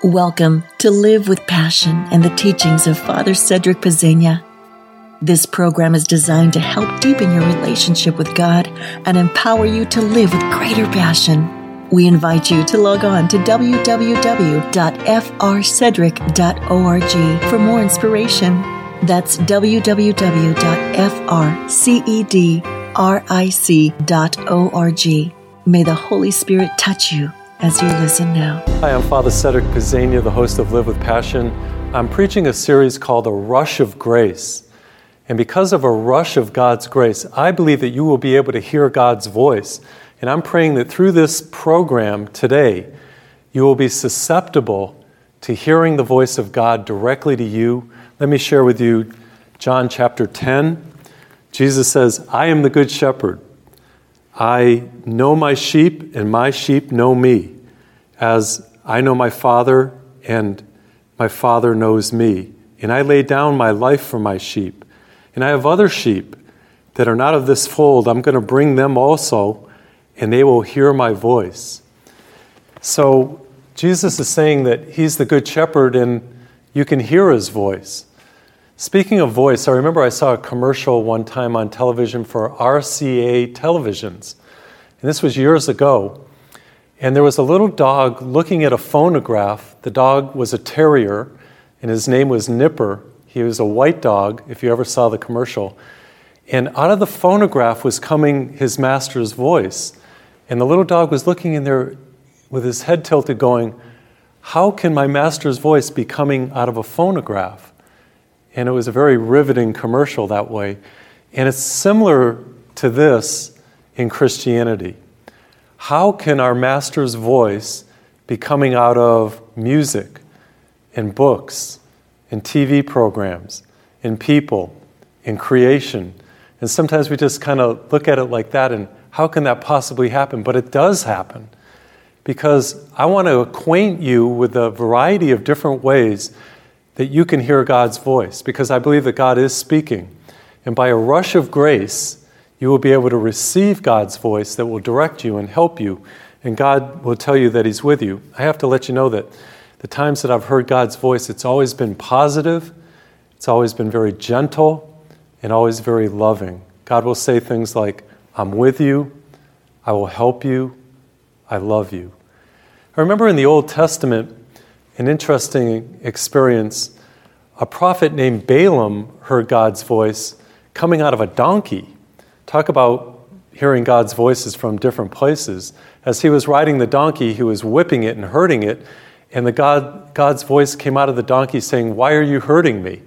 Welcome to Live with Passion and the teachings of Father Cedric Pezzegna. This program is designed to help deepen your relationship with God and empower you to live with greater passion. We invite you to log on to www.frcedric.org for more inspiration. That's www.frcedric.org. May the Holy Spirit touch you as you listen now. Hi, I'm Father Cedric Pezzegna, the host of Live with Passion. I'm preaching a series called A Rush of Grace. And because of a rush of God's grace, I believe that you will be able to hear God's voice. And I'm praying that through this program today, you will be susceptible to hearing the voice of God directly to you. Let me share with you John chapter 10. Jesus says, I am the good shepherd. I know my sheep, and my sheep know me, as I know my Father, and my Father knows me. And I lay down my life for my sheep. And I have other sheep that are not of this fold. I'm going to bring them also, and they will hear my voice. So Jesus is saying that he's the good shepherd, and you can hear his voice. Speaking of voice, I remember I saw a commercial one time on television for RCA televisions. And this was years ago. And there was a little dog looking at a phonograph. The dog was a terrier, and his name was Nipper. He was a white dog, if you ever saw the commercial. And out of the phonograph was coming his master's voice. And the little dog was looking in there with his head tilted going, how can my master's voice be coming out of a phonograph? And it was a very riveting commercial that way. And it's similar to this in Christianity. How can our Master's voice be coming out of music and books and TV programs and people and creation? And sometimes we just kind of look at it like that, and how can that possibly happen? But it does happen, because I want to acquaint you with a variety of different ways that you can hear God's voice, because I believe that God is speaking. And by a rush of grace, you will be able to receive God's voice that will direct you and help you, and God will tell you that he's with you. I have to let you know that the times that I've heard God's voice, it's always been positive, it's always been very gentle, and always very loving. God will say things like, I'm with you, I will help you, I love you. I remember in the Old Testament, an interesting experience. A prophet named Balaam heard God's voice coming out of a donkey. Talk about hearing God's voices from different places. As he was riding the donkey, he was whipping it and hurting it, and God's voice came out of the donkey saying, why are you hurting me?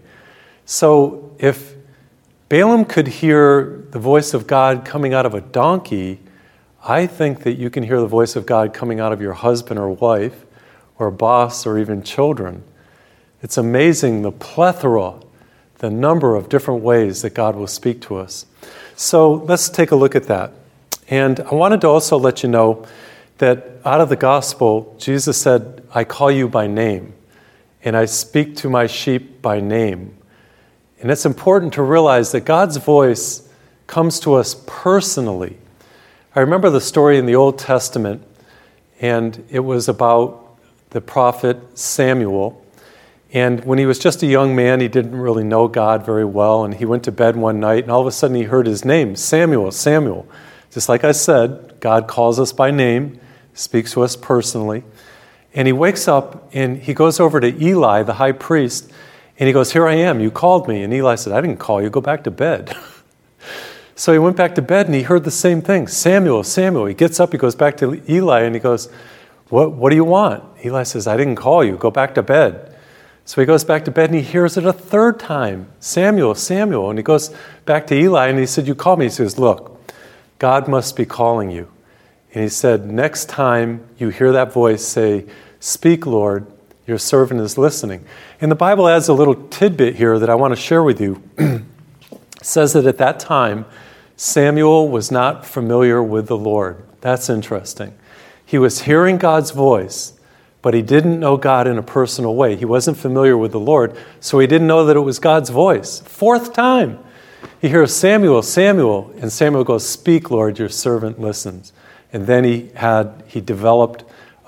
So if Balaam could hear the voice of God coming out of a donkey, I think that you can hear the voice of God coming out of your husband or wife, or boss, or even children. It's amazing the plethora, the number of different ways that God will speak to us. So let's take a look at that. And I wanted to also let you know that out of the gospel, Jesus said, I call you by name, and I speak to my sheep by name. And it's important to realize that God's voice comes to us personally. I remember the story in the Old Testament, and it was about the prophet Samuel. And when he was just a young man, he didn't really know God very well, and he went to bed one night, and all of a sudden he heard his name, Samuel, Samuel. Just like I said, God calls us by name, speaks to us personally. And he wakes up, and he goes over to Eli, the high priest, and he goes, here I am, you called me. And Eli said, I didn't call you, go back to bed. So he went back to bed, and he heard the same thing, Samuel, Samuel. He gets up, he goes back to Eli, and he goes, What do you want? Eli says, I didn't call you. Go back to bed. So he goes back to bed and he hears it a third time. Samuel, Samuel. And he goes back to Eli and he said, you called me. He says, look, God must be calling you. And he said, next time you hear that voice, say, speak, Lord, your servant is listening. And the Bible adds a little tidbit here that I want to share with you. It says that at that time, Samuel was not familiar with the Lord. That's interesting. He was hearing God's voice, but he didn't know God in a personal way. He wasn't familiar with the Lord, so he didn't know that it was God's voice. Fourth time, he hears Samuel, Samuel, and Samuel goes, speak, Lord, your servant listens. And then he developed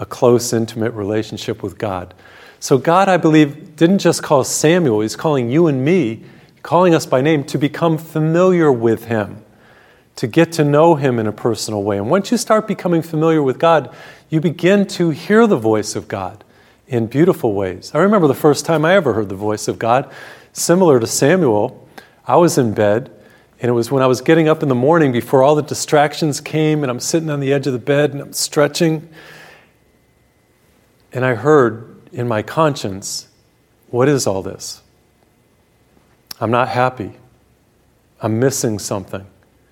a close, intimate relationship with God. So God, I believe, didn't just call Samuel, he's calling you and me, calling us by name to become familiar with him, to get to know him in a personal way. And once you start becoming familiar with God, you begin to hear the voice of God in beautiful ways. I remember the first time I ever heard the voice of God, similar to Samuel. I was in bed, and it was when I was getting up in the morning before all the distractions came, and I'm sitting on the edge of the bed, and I'm stretching, and I heard in my conscience, what is all this? I'm not happy. I'm missing something.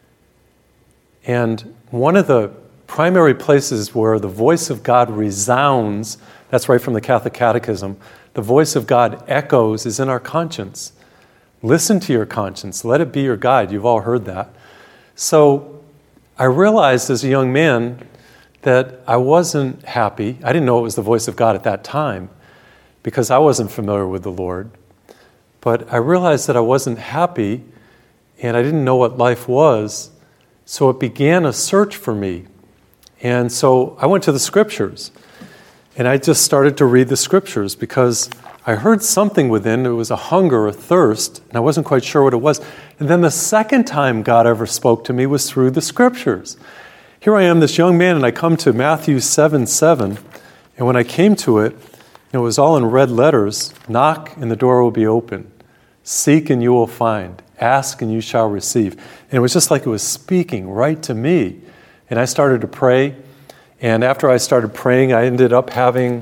And one of the primary places where the voice of God resounds, that's right from the Catholic Catechism, the voice of God echoes is in our conscience. Listen to your conscience. Let it be your guide. You've all heard that. So I realized as a young man that I wasn't happy. I didn't know it was the voice of God at that time because I wasn't familiar with the Lord. But I realized that I wasn't happy and I didn't know what life was. So it began a search for me. And so I went to the Scriptures. And I just started to read the Scriptures because I heard something within. It was a hunger, a thirst, and I wasn't quite sure what it was. And then the second time God ever spoke to me was through the Scriptures. Here I am, this young man, and I come to Matthew 7:7. And when I came to it, it was all in red letters. Knock, and the door will be open. Seek, and you will find. Ask, and you shall receive. And it was just like it was speaking right to me. And I started to pray. And after I started praying, I ended up having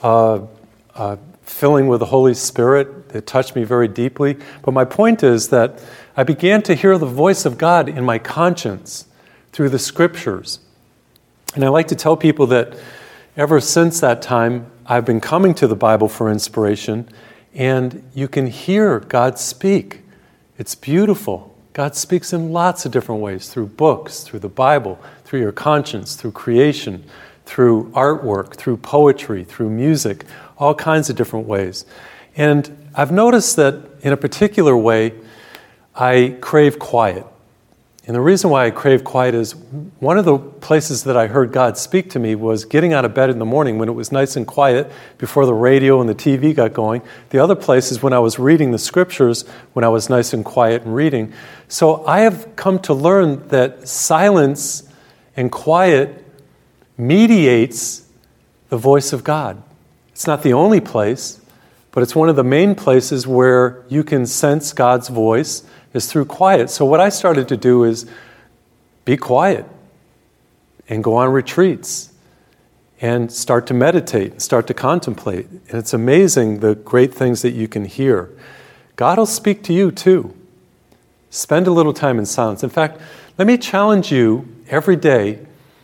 filling with the Holy Spirit. It touched me very deeply. But my point is that I began to hear the voice of God in my conscience through the Scriptures. And I like to tell people that ever since that time, I've been coming to the Bible for inspiration, and you can hear God speak. It's beautiful. God speaks in lots of different ways, through books, through the Bible, through your conscience, through creation, through artwork, through poetry, through music, all kinds of different ways. And I've noticed that in a particular way, I crave quiet. And the reason why I crave quiet is one of the places that I heard God speak to me was getting out of bed in the morning when it was nice and quiet before the radio and the TV got going. The other place is when I was reading the Scriptures when I was nice and quiet and reading. So I have come to learn that silence and quiet mediates the voice of God. It's not the only place, but it's one of the main places where you can sense God's voice is through quiet. So what I started to do is be quiet and go on retreats and start to meditate, start to contemplate. And it's amazing the great things that you can hear. God will speak to you too. Spend a little time in silence. In fact, let me challenge you every day,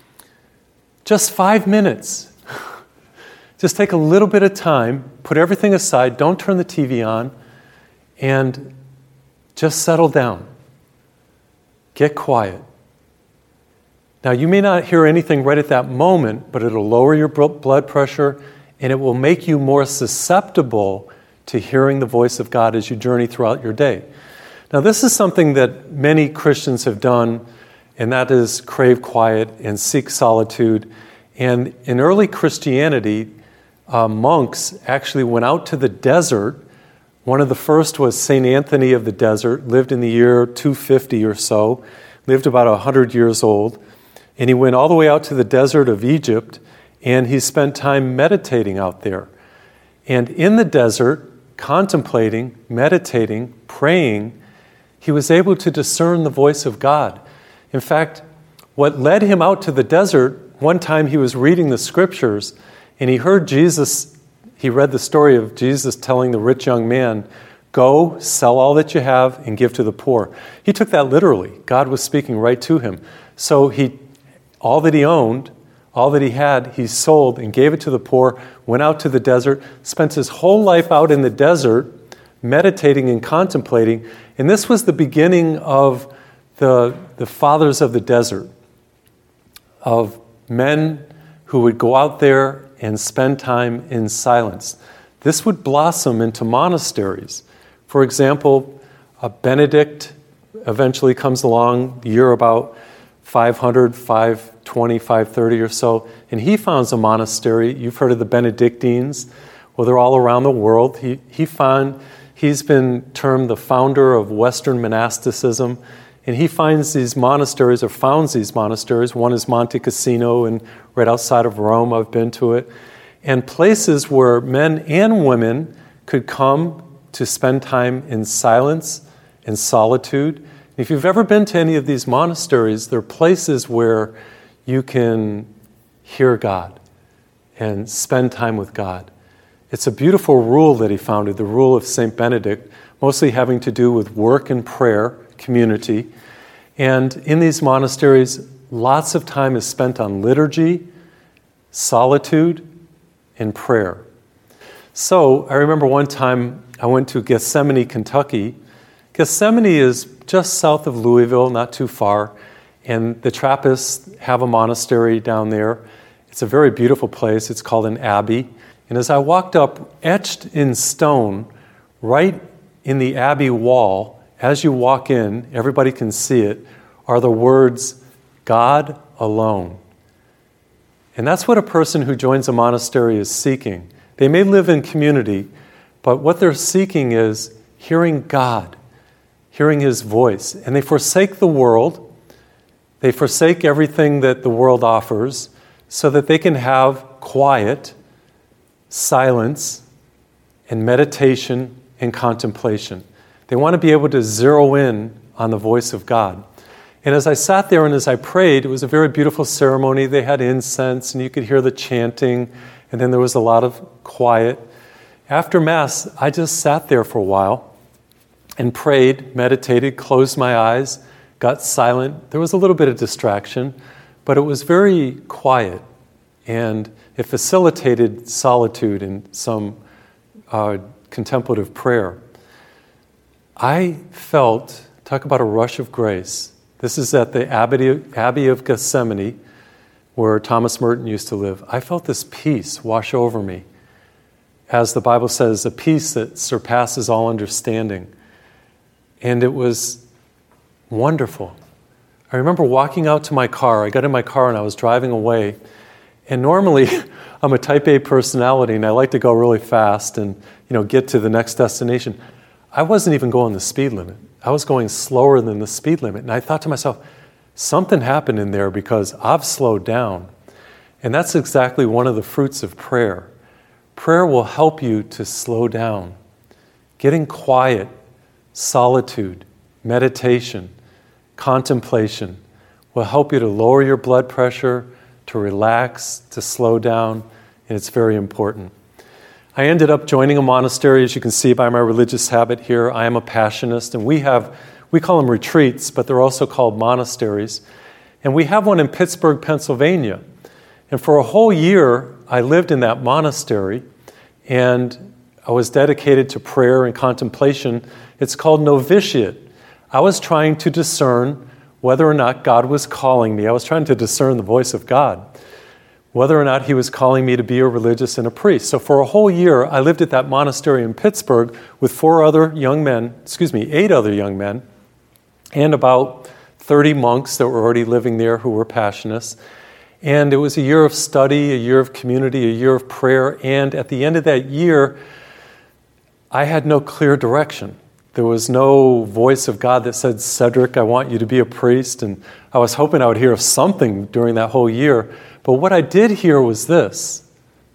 just 5 minutes. Just take a little bit of time, put everything aside, don't turn the TV on, and just settle down. Get quiet. Now, you may not hear anything right at that moment, but it'll lower your blood pressure, and it will make you more susceptible to hearing the voice of God as you journey throughout your day. Now, this is something that many Christians have done, and that is crave quiet and seek solitude. And in early Christianity, monks actually went out to the desert. One of the first was St. Anthony of the Desert, lived in the year 250 or so, lived about 100 years old. And he went all the way out to the desert of Egypt, and he spent time meditating out there. And in the desert, contemplating, meditating, praying, he was able to discern the voice of God. In fact, what led him out to the desert, one time he was reading the Scriptures, and he heard Jesus. He read the story of Jesus telling the rich young man, go, sell all that you have and give to the poor. He took that literally. God was speaking right to him. So all that he owned, all that he had, he sold and gave it to the poor, went out to the desert, spent his whole life out in the desert, meditating and contemplating. And this was the beginning of the fathers of the desert, of men who would go out there and spend time in silence. This would blossom into monasteries. For example, Benedict eventually comes along, year about 500, 25, 30 or so, and he founds a monastery. You've heard of the Benedictines. Well, they're all around the world. He's been termed the founder of Western monasticism, and he finds these monasteries, or founds these monasteries. One is Monte Cassino, and right outside of Rome, I've been to it, and places where men and women could come to spend time in silence and solitude. If you've ever been to any of these monasteries, they're places where you can hear God and spend time with God. It's a beautiful rule that he founded, the rule of St. Benedict, mostly having to do with work and prayer, community. And in these monasteries, lots of time is spent on liturgy, solitude, and prayer. So I remember one time I went to Gethsemane, Kentucky. Gethsemane is just south of Louisville, not too far, and the Trappists have a monastery down there. It's a very beautiful place. It's called an abbey. And as I walked up, etched in stone, right in the abbey wall, as you walk in, everybody can see it, are the words, God alone. And that's what a person who joins a monastery is seeking. They may live in community, but what they're seeking is hearing God, hearing His voice. And they forsake the world. They forsake everything that the world offers so that they can have quiet, silence, and meditation and contemplation. They want to be able to zero in on the voice of God. And as I sat there and as I prayed, it was a very beautiful ceremony. They had incense and you could hear the chanting, and then there was a lot of quiet. After Mass, I just sat there for a while and prayed, meditated, closed my eyes, got silent. There was a little bit of distraction, but it was very quiet, and it facilitated solitude and some contemplative prayer. I felt, talk about a rush of grace. This is at the Abbey of Gethsemane, where Thomas Merton used to live. I felt this peace wash over me. As the Bible says, a peace that surpasses all understanding. And it was wonderful. I remember walking out to my car. I got in my car and I was driving away. And normally, I'm a type A personality and I like to go really fast and get to the next destination. I wasn't even going the speed limit. I was going slower than the speed limit. And I thought to myself, something happened in there because I've slowed down. And that's exactly one of the fruits of prayer. Prayer will help you to slow down. Getting quiet, solitude, meditation, contemplation will help you to lower your blood pressure, to relax, to slow down, and it's very important. I ended up joining a monastery, as you can see by my religious habit here. I am a Passionist, and we call them retreats, but they're also called monasteries. And we have one in Pittsburgh, Pennsylvania. And for a whole year, I lived in that monastery, and I was dedicated to prayer and contemplation. It's called novitiate. I was trying to discern whether or not God was calling me. I was trying to discern the voice of God, whether or not He was calling me to be a religious and a priest. So for a whole year, I lived at that monastery in Pittsburgh with 8 other young men, and about 30 monks that were already living there who were Passionists. And it was a year of study, a year of community, a year of prayer. And at the end of that year, I had no clear direction. There was no voice of God that said, Cedric, I want you to be a priest. And I was hoping I would hear something during that whole year. But what I did hear was this: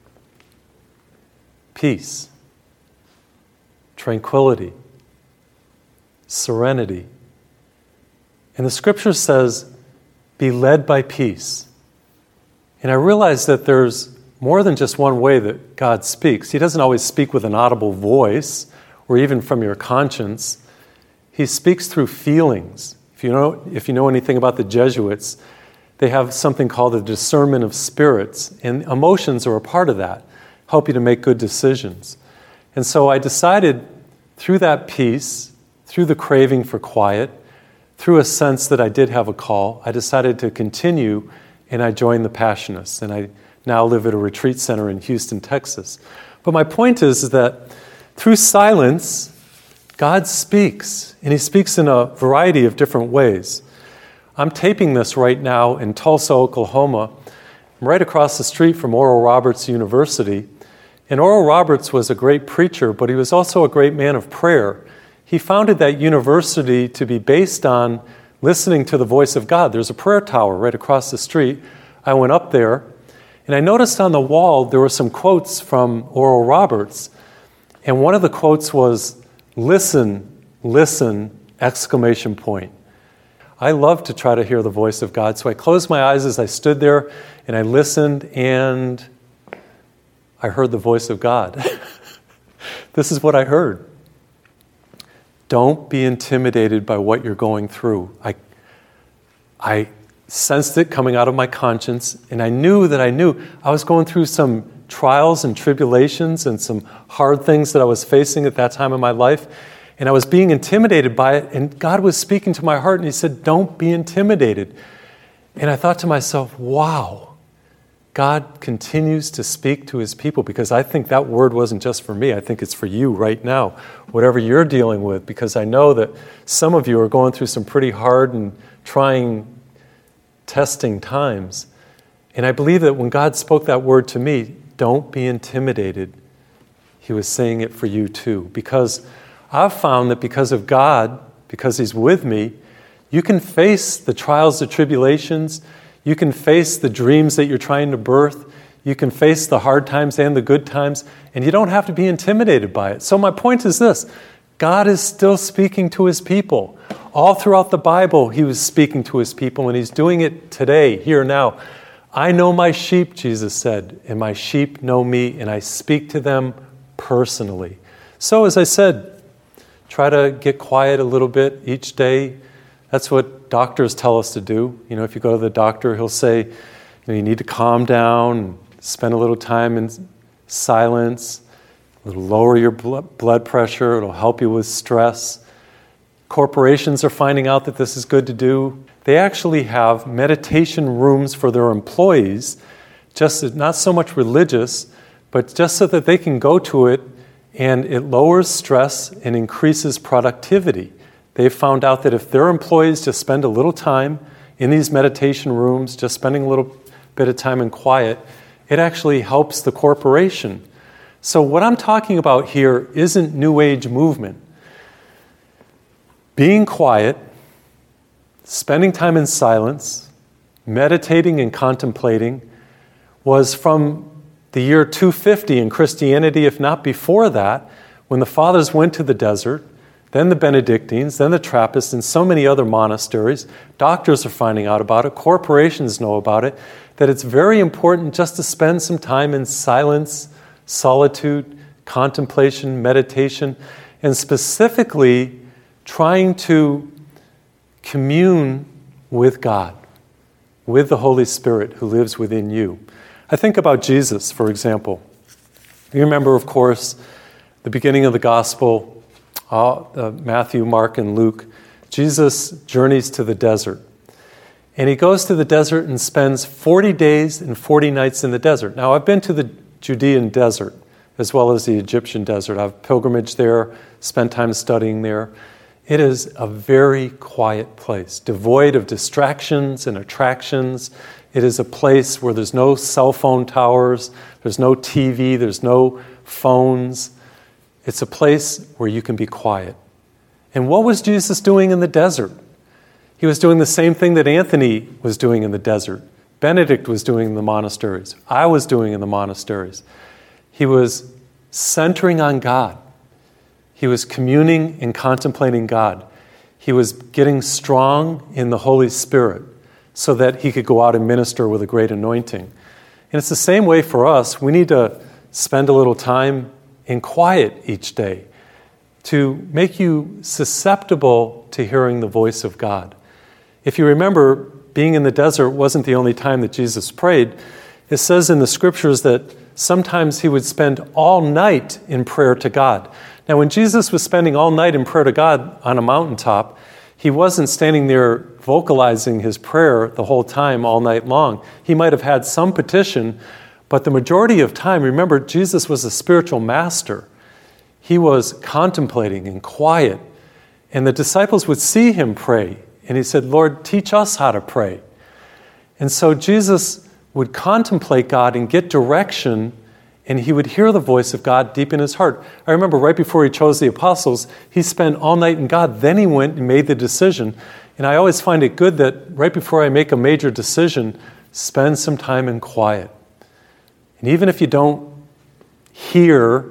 peace, tranquility, serenity. And the scripture says, be led by peace. And I realized that there's more than just one way that God speaks. He doesn't always speak with an audible voice or even from your conscience. He speaks through feelings. If you know anything about the Jesuits, they have something called the discernment of spirits, and emotions are a part of that, help you to make good decisions. And so I decided through that peace, through the craving for quiet, through a sense that I did have a call, I decided to continue, and I joined the Passionists, and I now live at a retreat center in Houston, Texas. But my point is that through silence, God speaks, and He speaks in a variety of different ways. I'm taping this right now in Tulsa, Oklahoma. I'm right across the street from Oral Roberts University. And Oral Roberts was a great preacher, but he was also a great man of prayer. He founded that university to be based on listening to the voice of God. There's a prayer tower right across the street. I went up there, and I noticed on the wall there were some quotes from Oral Roberts. And one of the quotes was, "Listen, listen, exclamation point." I love to try to hear the voice of God, so I closed my eyes as I stood there, and I listened, and I heard the voice of God. This is what I heard. Don't be intimidated by what you're going through. I sensed it coming out of my conscience, and I knew I was going through some trials and tribulations and some hard things that I was facing at that time in my life, and I was being intimidated by it, and God was speaking to my heart, and He said, don't be intimidated. And I thought to myself, wow, God continues to speak to His people, because I think that word wasn't just for me. I think it's for you right now, whatever you're dealing with, because I know that some of you are going through some pretty hard and trying, testing times. And I believe that when God spoke that word to me, don't be intimidated, He was saying it for you too. Because I've found that because of God, because He's with me, you can face the trials, the tribulations. You can face the dreams that you're trying to birth. You can face the hard times and the good times, and you don't have to be intimidated by it. So my point is this: God is still speaking to His people. All throughout the Bible, He was speaking to His people, and He's doing it today, here, now. I know my sheep, Jesus said, and my sheep know me, and I speak to them personally. So as I said, try to get quiet a little bit each day. That's what doctors tell us to do. You know, if you go to the doctor, he'll say, you need to calm down, and spend a little time in silence. It'll lower your blood pressure. It'll help you with stress. Corporations are finding out that this is good to do. They actually have meditation rooms for their employees, just not so much religious, but just so that they can go to it, and it lowers stress and increases productivity. They've found out that if their employees just spend a little time in these meditation rooms, just spending a little bit of time in quiet, it actually helps the corporation. So what I'm talking about here isn't New Age movement. Being quiet, spending time in silence, meditating and contemplating was from the year 250 in Christianity, if not before that, when the fathers went to the desert, then the Benedictines, then the Trappists, and so many other monasteries. Doctors are finding out about it. Corporations know about it, that it's very important just to spend some time in silence, solitude, contemplation, meditation, and specifically trying to commune with God, with the Holy Spirit who lives within you. I think about Jesus, for example. You remember, of course, the beginning of the gospel, Matthew, Mark, and Luke. Jesus journeys to the desert. And He goes to the desert and spends 40 days and 40 nights in the desert. Now, I've been to the Judean desert as well as the Egyptian desert. I've pilgrimaged there, spent time studying there. It is a very quiet place, devoid of distractions and attractions. It is a place where there's no cell phone towers, there's no TV, there's no phones. It's a place where you can be quiet. And what was Jesus doing in the desert? He was doing the same thing that Anthony was doing in the desert. Benedict was doing in the monasteries. I was doing in the monasteries. He was centering on God. He was communing and contemplating God. He was getting strong in the Holy Spirit so that he could go out and minister with a great anointing. And it's the same way for us. We need to spend a little time in quiet each day to make you susceptible to hearing the voice of God. If you remember, being in the desert wasn't the only time that Jesus prayed. It says in the scriptures that sometimes He would spend all night in prayer to God. Now, when Jesus was spending all night in prayer to God on a mountaintop, He wasn't standing there vocalizing His prayer the whole time, all night long. He might have had some petition, but the majority of time, remember, Jesus was a spiritual master. He was contemplating and quiet, and the disciples would see Him pray And he said, Lord, teach us how to pray. And so Jesus would contemplate God and get direction, and he would hear the voice of God deep in his heart. I remember right before he chose the apostles, he spent all night in God. Then he went and made the decision. And I always find it good that right before I make a major decision, spend some time in quiet. And even if you don't hear,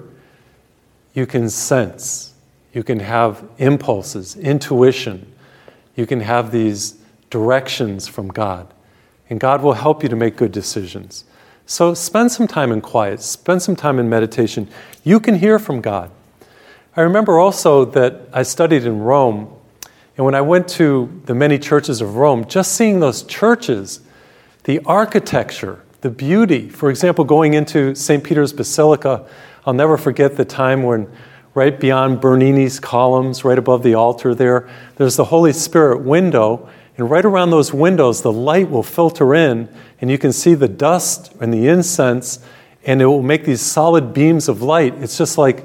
you can sense. You can have impulses, intuition. You can have these directions from God. And God will help you to make good decisions. So spend some time in quiet. Spend some time in meditation. You can hear from God. I remember also that I studied in Rome. And when I went to the many churches of Rome, just seeing those churches, the architecture, the beauty. For example, going into St. Peter's Basilica, I'll never forget the time when right beyond Bernini's columns, right above the altar there's the Holy Spirit window. And right around those windows, the light will filter in, and you can see the dust and the incense, and it will make these solid beams of light. It's like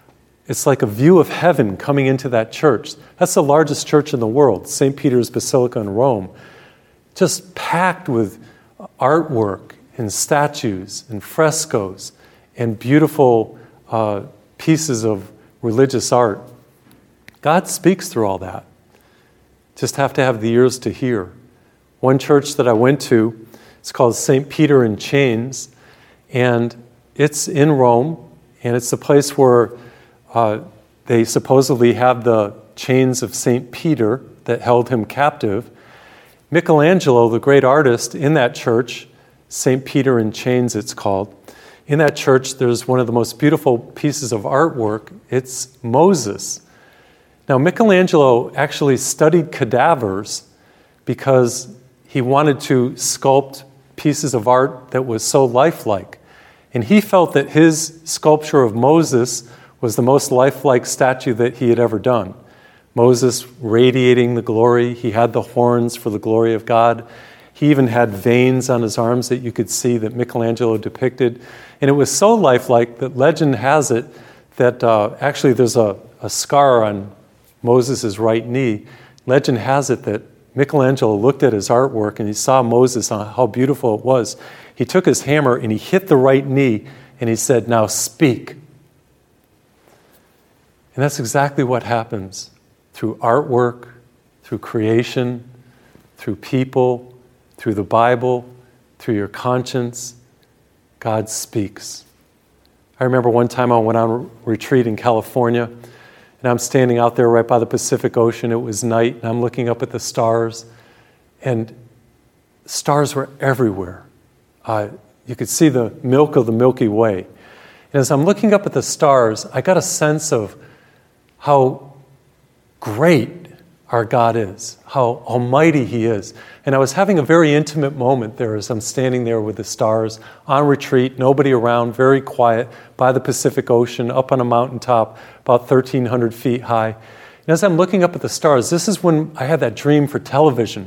a view of heaven coming into that church. That's the largest church in the world, St. Peter's Basilica in Rome. Just packed with artwork and statues and frescoes and beautiful pieces of religious art. God speaks through all that. Just have to have the ears to hear. One church that I went to, it's called St. Peter in Chains, and it's in Rome, and it's the place where they supposedly have the chains of St. Peter that held him captive. Michelangelo, the great artist in that church, St. Peter in Chains it's called, in that church there's one of the most beautiful pieces of artwork. It's Moses. Now, Michelangelo actually studied cadavers because he wanted to sculpt pieces of art that was so lifelike. And he felt that his sculpture of Moses was the most lifelike statue that he had ever done. Moses radiating the glory. He had the horns for the glory of God. He even had veins on his arms that you could see that Michelangelo depicted. And it was so lifelike that legend has it that actually there's a scar on Moses' right knee. Legend has it that Michelangelo looked at his artwork and he saw Moses on how beautiful it was. He took his hammer and he hit the right knee and he said, "Now speak." And that's exactly what happens through artwork, through creation, through people, through the Bible, through your conscience. God speaks. I remember one time I went on a retreat in California, and I'm standing out there right by the Pacific Ocean. It was night, and I'm looking up at the stars, and stars were everywhere. You could see the milk of the Milky Way. And as I'm looking up at the stars, I got a sense of how great our God is, how almighty He is. And I was having a very intimate moment there as I'm standing there with the stars on retreat, nobody around, very quiet, by the Pacific Ocean, up on a mountaintop, about 1,300 feet high. And as I'm looking up at the stars, this is when I had that dream for television.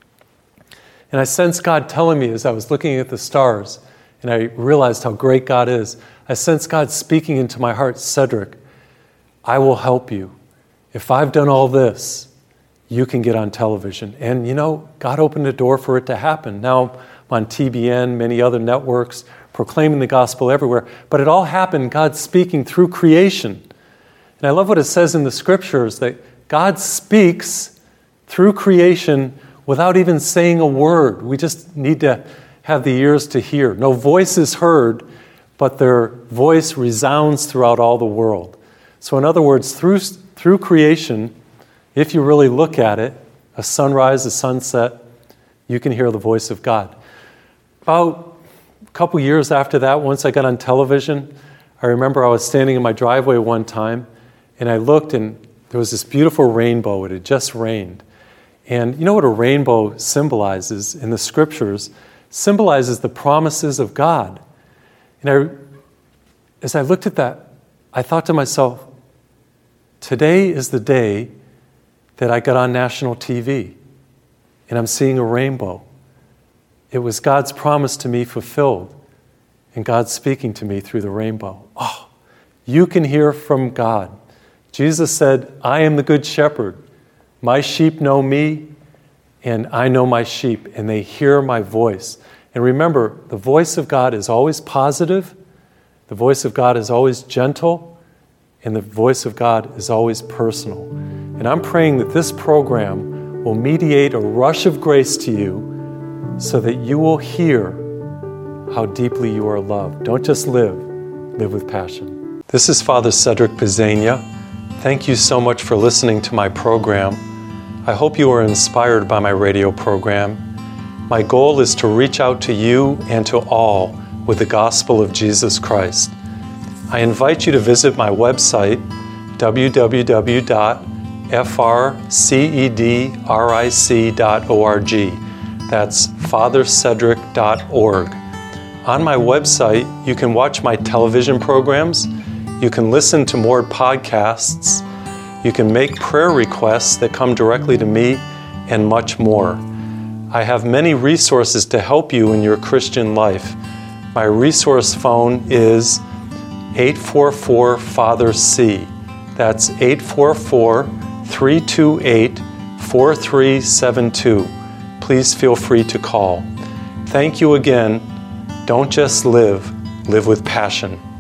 And I sensed God telling me as I was looking at the stars, and I realized how great God is, I sensed God speaking into my heart, "Cedric, I will help you. If I've done all this, you can get on television." And you know, God opened a door for it to happen. Now I'm on TBN, many other networks, proclaiming the gospel everywhere. But it all happened, God speaking through creation. And I love what it says in the scriptures, that God speaks through creation without even saying a word. We just need to have the ears to hear. No voice is heard, but their voice resounds throughout all the world. So in other words, through creation, if you really look at it, a sunrise, a sunset, you can hear the voice of God. About a couple years after that, once I got on television, I remember I was standing in my driveway one time, and I looked, and there was this beautiful rainbow. It had just rained. And you know what a rainbow symbolizes in the scriptures? Symbolizes the promises of God. And as I looked at that, I thought to myself, today is the day that I got on national TV, and I'm seeing a rainbow. It was God's promise to me fulfilled, and God speaking to me through the rainbow. Oh, you can hear from God. Jesus said, "I am the good shepherd. My sheep know me, and I know my sheep, and they hear my voice. And remember, the voice of God is always positive, the voice of God is always gentle, and the voice of God is always personal. And I'm praying that this program will mediate a rush of grace to you so that you will hear how deeply you are loved. Don't just live with passion. This is Father Cedric Pizzania. Thank you so much for listening to my program. I hope you are inspired by my radio program. My goal is to reach out to you and to all with the gospel of Jesus Christ. I invite you to visit my website, www.frcedric.org. That's fathercedric.org. On my website, you can watch my television programs, you can listen to more podcasts, you can make prayer requests that come directly to me, and much more. I have many resources to help you in your Christian life. My resource phone is 844-FATHER-C. That's 844-328-4372. Please feel free to call. Thank you again. Don't just live with passion.